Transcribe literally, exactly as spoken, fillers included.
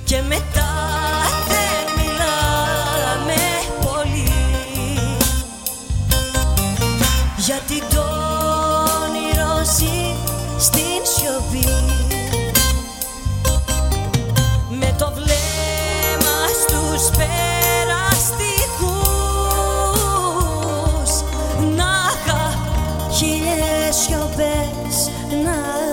και μετά δεν μιλάμε πολύ, γιατί το όνειρο ζει στην σιωπή. Με το βλέμμα στους περαστικούς, να είχα χίλιες σιωπές να